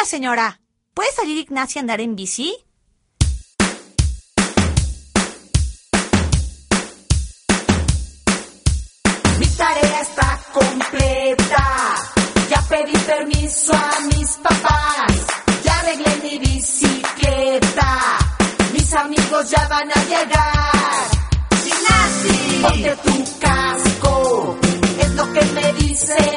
señora. ¿Puede salir Ignacia a andar en bici? Mi tarea está completa. Ya pedí permiso a mis papás. Ya arreglé mi bicicleta. Mis amigos ya van a llegar. Ignacia, ponte tu casco. Es lo que me dice